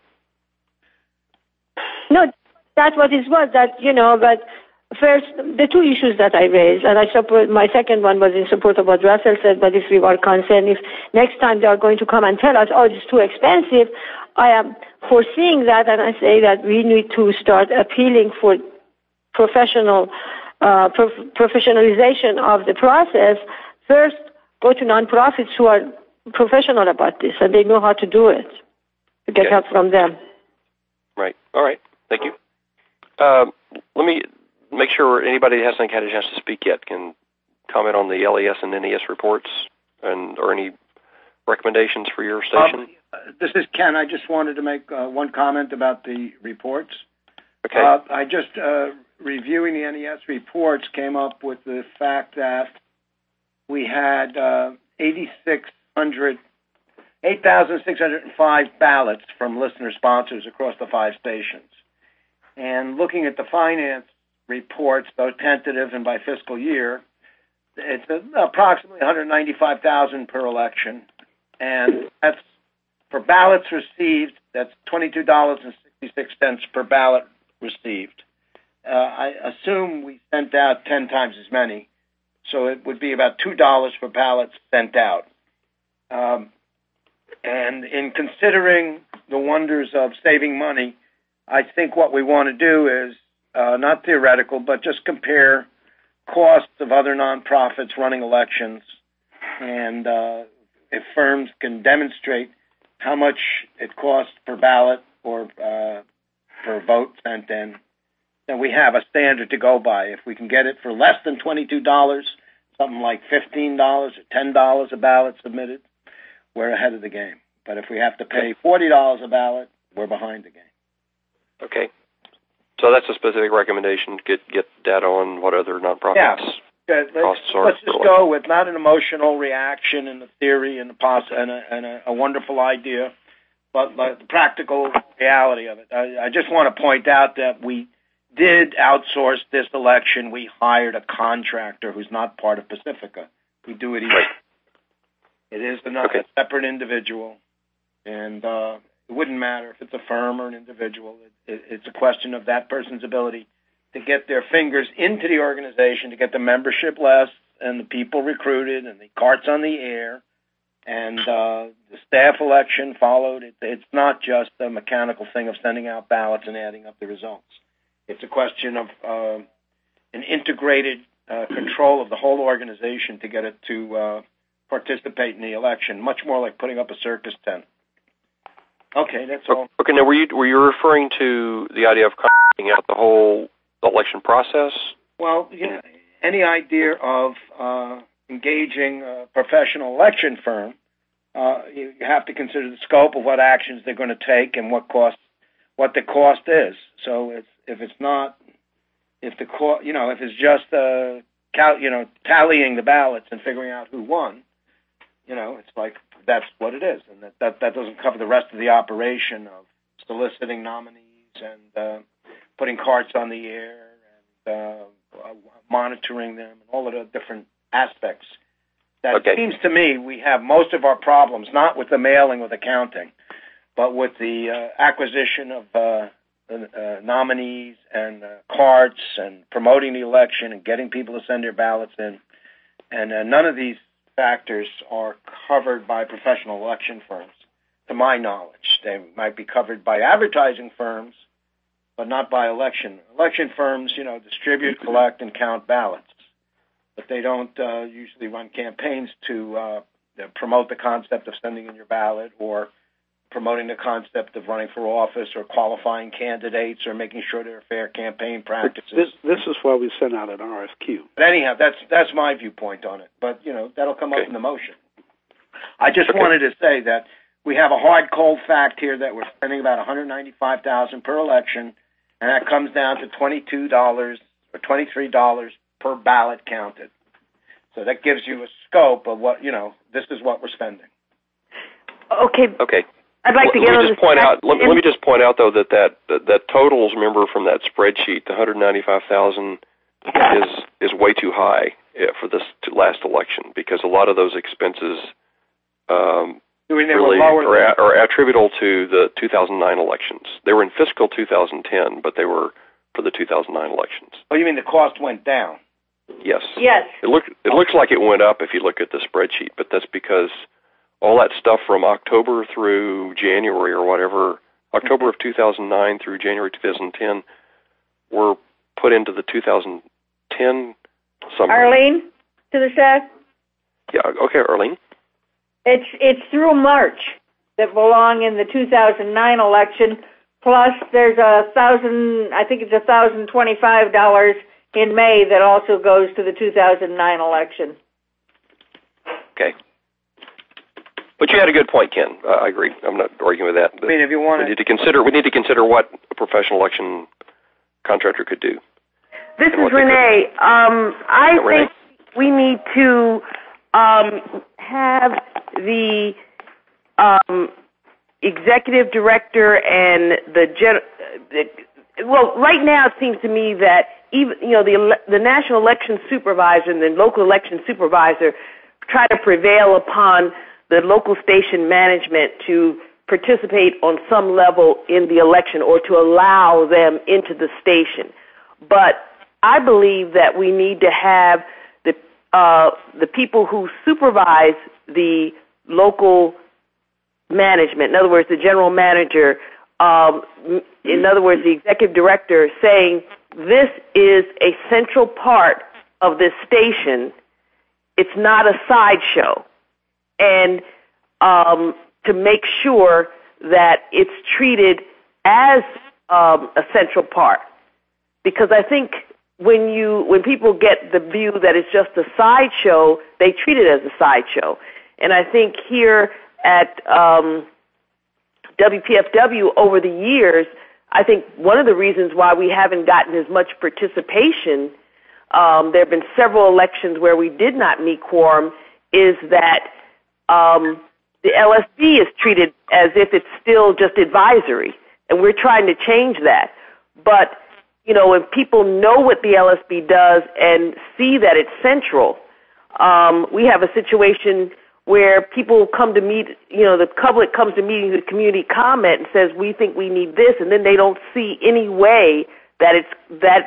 No, that's what it was. That you know, but first the two issues that I raised, and I support my second one was in support of what Russell said. But if we are concerned, if next time they are going to come and tell us, oh, it's too expensive, I am foreseeing that, and I say that we need to start appealing for professional uh, prof- professionalization of the process. First, go to nonprofits who are professional about this, and they know how to do it, to get okay. help from them. Right. All right. Thank you. Um, let me make sure anybody that hasn't had a chance to speak yet can comment on the L E S and N E S reports and or any recommendations for your station. Um, this is Ken. I just wanted to make uh, one comment about the reports. Okay. Uh, I just, uh, reviewing the N E S reports, came up with the fact that we had uh, eight thousand six hundred five ballots from listener sponsors across the five stations. And looking at the finance reports, both tentative and by fiscal year, it's approximately one hundred ninety-five thousand per election. And that's for ballots received, that's twenty-two dollars and sixty-six cents per ballot received. Uh, I assume we sent out ten times as many. So it would be about two dollars for ballots sent out. Um, and in considering the wonders of saving money, I think what we want to do is, uh, not theoretical, but just compare costs of other nonprofits running elections. And uh, if firms can demonstrate how much it costs per ballot or uh, per vote sent in, then we have a standard to go by. If we can get it for less than twenty-two dollars, something like fifteen dollars or ten dollars a ballot submitted, we're ahead of the game. But if we have to pay forty dollars a ballot, we're behind the game. Okay. So that's a specific recommendation. Get get data on what other nonprofits yeah. Let's, costs are. Let's just go with not an emotional reaction and a theory and a, poss- and a, and a, a wonderful idea, but like the practical reality of it. I, I just want to point out that we did outsource this election. We hired a contractor who's not part of Pacifica. We do it each. Right. It is a, okay. a separate individual, and uh, it wouldn't matter if it's a firm or an individual. It, it, it's a question of that person's ability to get their fingers into the organization, to get the membership lists and the people recruited and the carts on the air, and uh, the staff election followed. It, it's not just a mechanical thing of sending out ballots and adding up the results. It's a question of uh, an integrated uh, control of the whole organization to get it to uh, participate in the election, much more like putting up a circus tent. Okay, that's all. Okay, now were you were you referring to the idea of contracting out the whole election process? Well, you know, any idea of uh, engaging a professional election firm, uh, you have to consider the scope of what actions they're going to take and what cost, what the cost is. So it's if it's not, if the co- you know, if it's just uh, cal- you know, tallying the ballots and figuring out who won, you know, it's like that's what it is, and that that, that doesn't cover the rest of the operation of soliciting nominees and uh, putting carts on the air and uh, monitoring them and all of the different aspects. That okay. seems to me we have most of our problems not with the mailing or the counting, but with the uh, acquisition of uh, uh, nominees and uh, carts and promoting the election and getting people to send their ballots in. And uh, none of these factors are covered by professional election firms, to my knowledge. They might be covered by advertising firms, but not by election. Election firms, you know, distribute, collect, and count ballots, but they don't uh, usually run campaigns to uh, promote the concept of sending in your ballot or promoting the concept of running for office or qualifying candidates or making sure there are fair campaign practices. This, this is why we send out an R F Q. But anyhow, that's that's my viewpoint on it. But, you know, that'll come okay. up in the motion. I just okay. wanted to say that we have a hard, cold fact here that we're spending about one hundred ninety-five thousand dollars per election, and that comes down to twenty-two dollars or twenty-three dollars per ballot counted. So that gives you a scope of what, you know, this is what we're spending. Okay. Okay. I'd like let, to get let on me just point out. Let, let me just point out though that that that, that totals, remember from that spreadsheet, the one hundred ninety-five thousand is is way too high for this last election because a lot of those expenses um, really are, are attributable to the two thousand nine elections. They were in fiscal two thousand ten, but they were for the two thousand nine elections. Oh, you mean the cost went down? Yes. Yes. It look it looks like it went up if you look at the spreadsheet, but that's because all that stuff from October through January or whatever, October of two thousand nine through January two thousand ten, were put into the two thousand ten summary. Arlene, to the staff? Yeah, okay, Arlene. It's it's through March that belong in the two thousand nine election, plus there's a thousand, I think it's a thousand twenty-five dollars in May that also goes to the two thousand nine election. Okay. But you had a good point, Ken. Uh, I agree. I'm not arguing with that. I mean, if you want we need to consider, we need to consider what a professional election contractor could do. This is Renee. Um, I yeah, think Renee. we need to um, have the um, executive director and the gen. Well, right now it seems to me that even you know the the national election supervisor and the local election supervisor try to prevail upon the local station management to participate on some level in the election or to allow them into the station. But I believe that we need to have the uh, the people who supervise the local management, in other words, the general manager, um, in other words, the executive director, saying this is a central part of this station. It's not a sideshow. And um, to make sure that it's treated as um, a central part. Because I think when you when people get the view that it's just a sideshow, they treat it as a sideshow. And I think here at um, W P F W over the years, I think one of the reasons why we haven't gotten as much participation, um, there have been several elections where we did not meet quorum, is that um, the L S B is treated as if it's still just advisory, and we're trying to change that. But you know, when people know what the L S B does and see that it's central, um, we have a situation where people come to meet, you know, the public comes to meetings with community comment and says, we think we need this, and then they don't see any way that it's, that,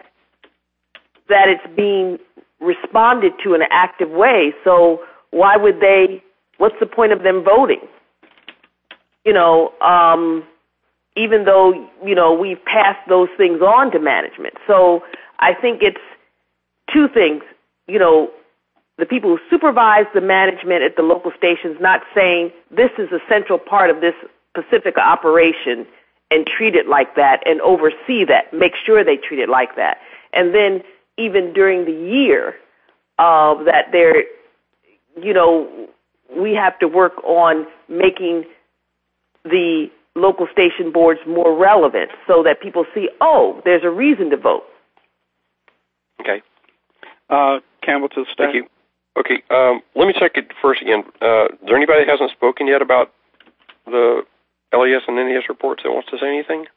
that it's being responded to in an active way. So why would they, what's the point of them voting? You know, um, even though, you know, we've passed those things on to management. So I think it's two things, you know, the people who supervise the management at the local stations not saying this is a central part of this Pacifica operation and treat it like that and oversee that, make sure they treat it like that. And then even during the year uh, that they're, you know, we have to work on making the local station boards more relevant so that people see, oh, there's a reason to vote. Okay. Uh, Campbell to the staff. Thank you. Okay, um, let me check it first again. Uh, is there anybody that hasn't spoken yet about the L E S and N E S reports that wants to say anything?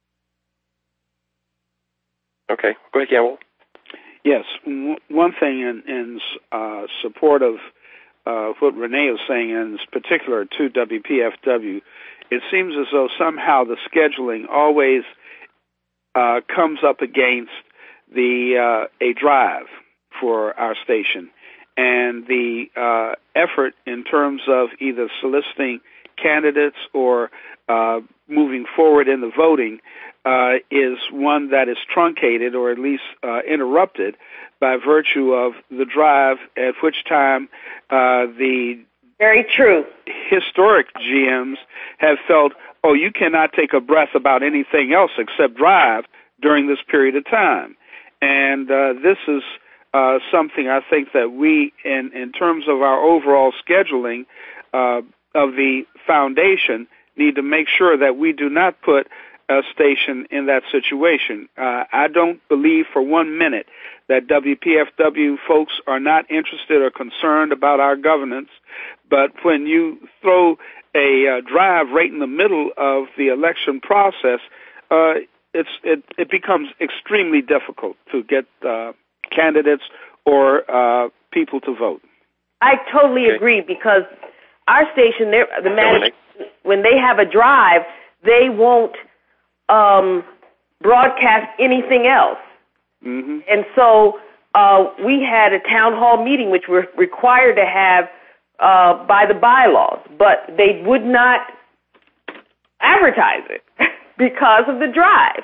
Okay, go ahead, Campbell. Yes, w- one thing in, in uh, support of uh, what Renee is saying, in particular to W P F W, it seems as though somehow the scheduling always uh, comes up against the uh, a drive for our station. And the uh, effort in terms of either soliciting candidates or uh, moving forward in the voting uh, is one that is truncated or at least uh, interrupted by virtue of the drive, at which time uh, the very true historic G Ms have felt, oh, you cannot take a breath about anything else except drive during this period of time. And uh, this is uh, something I think that we, in, in terms of our overall scheduling uh, of the foundation, need to make sure that we do not put a station in that situation. Uh, I don't believe for one minute that W P F W folks are not interested or concerned about our governance, but when you throw a uh, drive right in the middle of the election process, uh, it's it, it becomes extremely difficult to get uh, candidates or uh, people to vote. I totally okay. agree, because our station, the man, when they have a drive, they won't um, broadcast anything else. Mm-hmm. And so uh, we had a town hall meeting, which we're required to have uh, by the bylaws, but they would not advertise it because of the drive.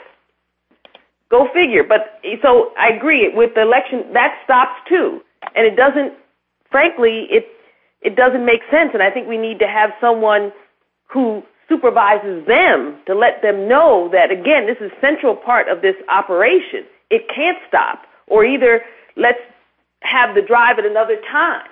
Go figure. But so I agree with the election, that stops too, and it doesn't. Frankly, it it doesn't make sense, and I think we need to have someone who supervises them to let them know that, again, this is a central part of this operation. It can't stop, or either let's have the drive at another time.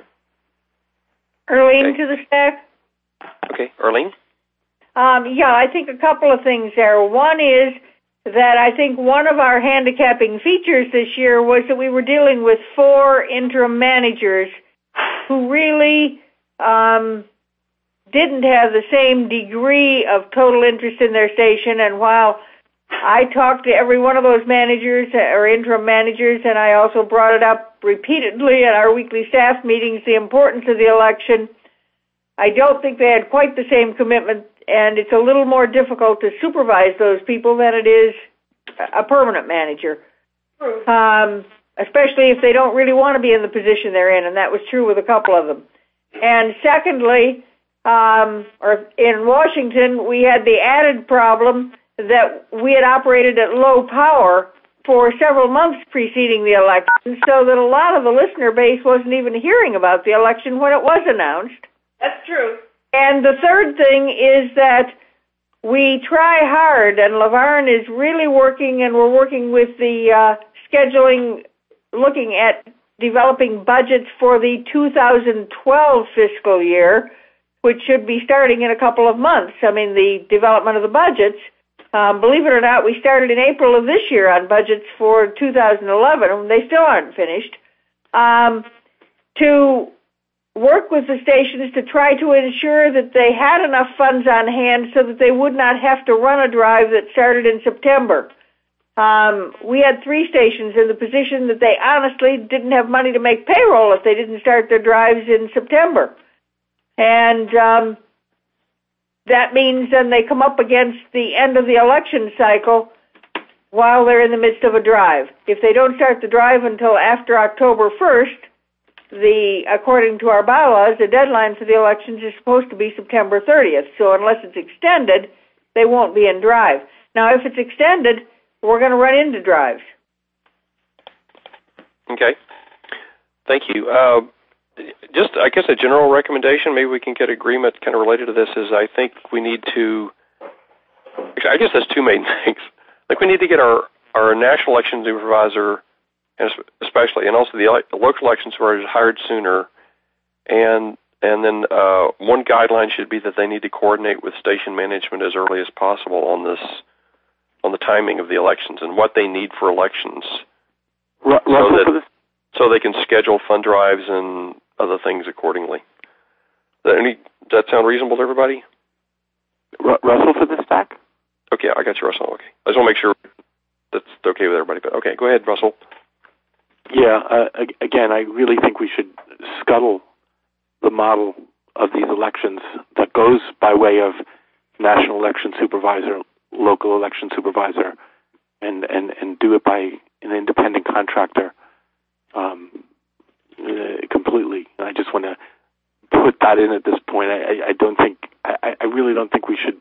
Arlene okay. to the staff. Okay, Arlene? Um, yeah, I think a couple of things there. One is that I think one of our handicapping features this year was that we were dealing with four interim managers who really um, didn't have the same degree of total interest in their station. And while I talked to every one of those managers or interim managers, and I also brought it up repeatedly at our weekly staff meetings, the importance of the election, I don't think they had quite the same commitment, and it's a little more difficult to supervise those people than it is a permanent manager. Um, especially if they don't really want to be in the position they're in, and that was true with a couple of them. And secondly, um, or in Washington, we had the added problem that we had operated at low power for several months preceding the election, so that a lot of the listener base wasn't even hearing about the election when it was announced. That's true. And the third thing is that we try hard, and Laverne is really working, and we're working with the uh, scheduling, looking at developing budgets for the two thousand twelve fiscal year, which should be starting in a couple of months. I mean, the development of the budgets, um, believe it or not, we started in April of this year on budgets for two thousand eleven, and they still aren't finished, um, to work with the stations to try to ensure that they had enough funds on hand so that they would not have to run a drive that started in September. Um, we had three stations in the position that they honestly didn't have money to make payroll if they didn't start their drives in September. And um, that means then they come up against the end of the election cycle while they're in the midst of a drive. If they don't start the drive until after October first, the according to our bylaws, the deadline for the elections is supposed to be September thirtieth. So unless it's extended, they won't be in drive. Now, if it's extended, we're going to run into drives. Okay. Thank you. Uh, just, I guess, a general recommendation, maybe we can get agreement kind of related to this, is I think we need to, I guess there's two main things. I think we need to get our, our national election supervisor, and especially, and also the, ele- the local election supervisor hired sooner, and and then uh, one guideline should be that they need to coordinate with station management as early as possible on this, on the timing of the elections and what they need for elections, R- so that so they can schedule fund drives and other things accordingly. Does, any, does that sound reasonable to everybody? R- Russell for this back? Okay, I got you, Russell. Okay, I just want to make sure that's okay with everybody. But okay, go ahead, Russell. Yeah, uh, again, I really think we should scuttle the model of these elections that goes by way of national election supervisor, local election supervisor, and, and, and do it by an independent contractor um, uh, completely. And I just want to put that in at this point. I, I don't think, I, I, I really don't think we should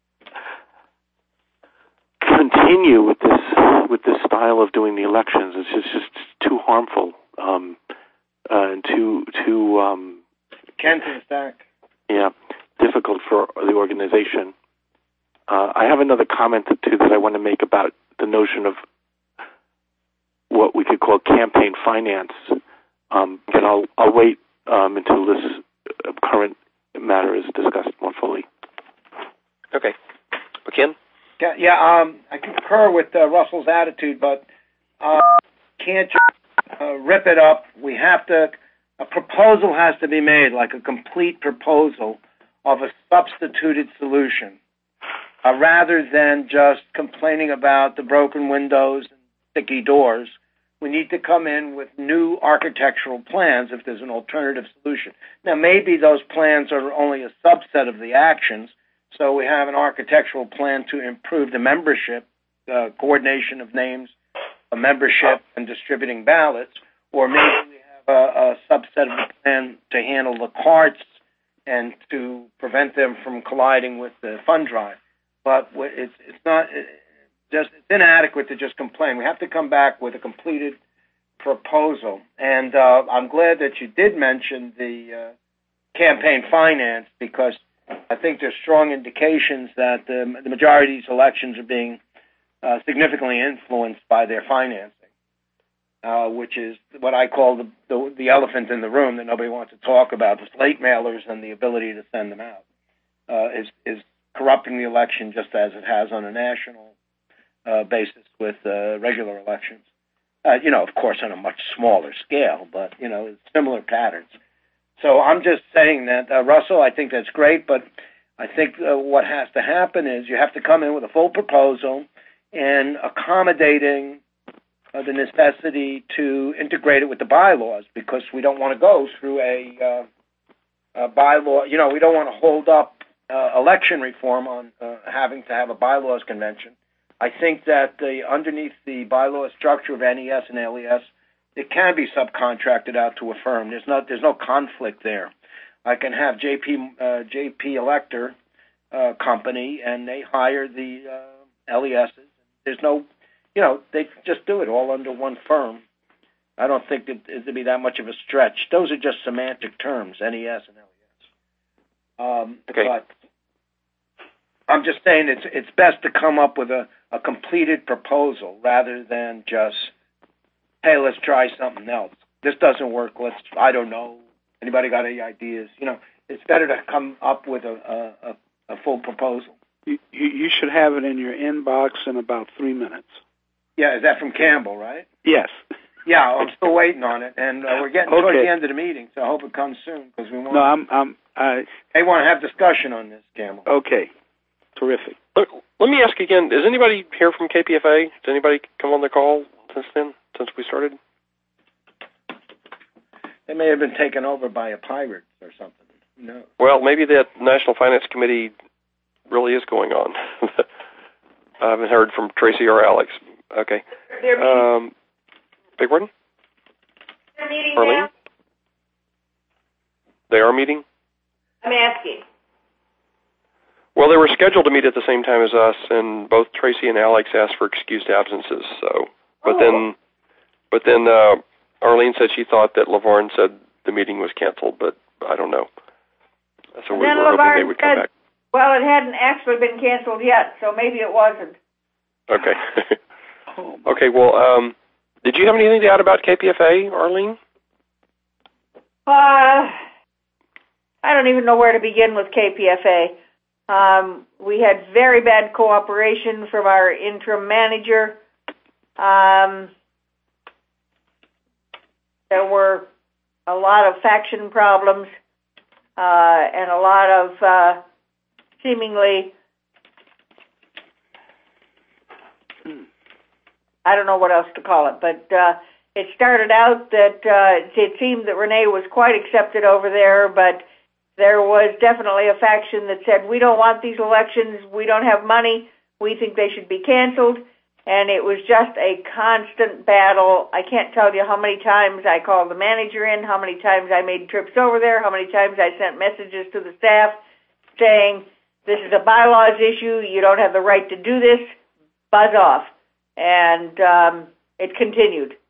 continue with this with this style of doing the elections. It's just, just too harmful um, uh, and too too um, Ken to the stack. Yeah, difficult for the organization. Uh, I have another comment or two that I want to make about the notion of what we could call campaign finance. Um, and I'll, I'll wait um, until this current matter is discussed more fully. Okay. Ken? Yeah, yeah um, I concur with uh, Russell's attitude, but uh, can't just uh, rip it up. We have to, a proposal has to be made, like a complete proposal of a substituted solution, uh, rather than just complaining about the broken windows and sticky doors. We need to come in with new architectural plans if there's an alternative solution. Now, maybe those plans are only a subset of the actions, so we have an architectural plan to improve the membership, uh, coordination of names, a membership, and distributing ballots, or maybe we have a, a subset of the plan to handle the carts and to prevent them from colliding with the fund drive. But it's, it's not... Just, it's inadequate to just complain. We have to come back with a completed proposal. And uh, I'm glad that you did mention the uh, campaign finance, because I think there's strong indications that the, the majority of these elections are being uh, significantly influeed by their financing, uh, which is what I call the, the, the elephant in the room that nobody wants to talk about. The slate mailers and the ability to send them out uh, is, is corrupting the election just as it has on a national Uh, basis with uh, regular elections. Uh, you know, of course, on a much smaller scale, but, you know, similar patterns. So I'm just saying that, uh, Russell, I think that's great, but I think uh, what has to happen is you have to come in with a full proposal and accommodating uh, the necessity to integrate it with the bylaws, because we don't want to go through a, uh, a bylaw, you know, we don't want to hold up uh, election reform on uh, having to have a bylaws convention. I think that the, underneath the bylaw structure of N E S and L E S, it can be subcontracted out to a firm. There's not, there's no conflict there. I can have J P uh, J P Elector uh, company, and they hire the uh, L E S's. There's no, you know, they just do it all under one firm. I don't think that it'd be that much of a stretch. Those are just semantic terms, N E S and L E S. Um, okay. But I'm just saying it's it's best to come up with a, a completed proposal rather than just, hey, let's try something else. This doesn't work. Let's, I don't know. Anybody got any ideas? You know, it's better to come up with a a, a full proposal. You, you should have it in your inbox in about three minutes. Yeah, is that from Campbell, right? Yes. Yeah, I'm still waiting on it, and uh, we're getting okay. towards the end of the meeting, so I hope it comes soon, because we want. No, I'm. I'm. I. They want to have discussion on this, Campbell. Okay. Terrific. Look, let me ask again, is anybody here from K P F A? Did anybody come on the call since then, since we started? They may have been taken over by a pirate or something. No. Well, maybe that National Finance Committee really is going on. I haven't heard from Tracy or Alex. Okay. They're meeting. Um, big pardon? They're meeting Arlene? now? They are meeting? I'm asking. Well, they were scheduled to meet at the same time as us, and both Tracy and Alex asked for excused absences. So, but oh. then, but then uh, Arlene said she thought that LaVarn said the meeting was canceled, but I don't know. So we then were hoping LaVarn they would come said, back. Well, it hadn't actually been canceled yet, so maybe it wasn't. Okay. Okay. Well, um, did you have anything to add about K P F A, Arlene? Uh, I don't even know where to begin with K P F A. Um, we had very bad cooperation from our interim manager. Um, there were a lot of faction problems uh, and a lot of uh, seemingly, I don't know what else to call it, but uh, it started out that uh, it seemed that Renee was quite accepted over there, but there was definitely a faction that said, we don't want these elections, we don't have money, we think they should be canceled, and it was just a constant battle. I can't tell you how many times I called the manager in, how many times I made trips over there, how many times I sent messages to the staff saying, this is a bylaws issue. You don't have the right to do this. Buzz off. And um, it continued.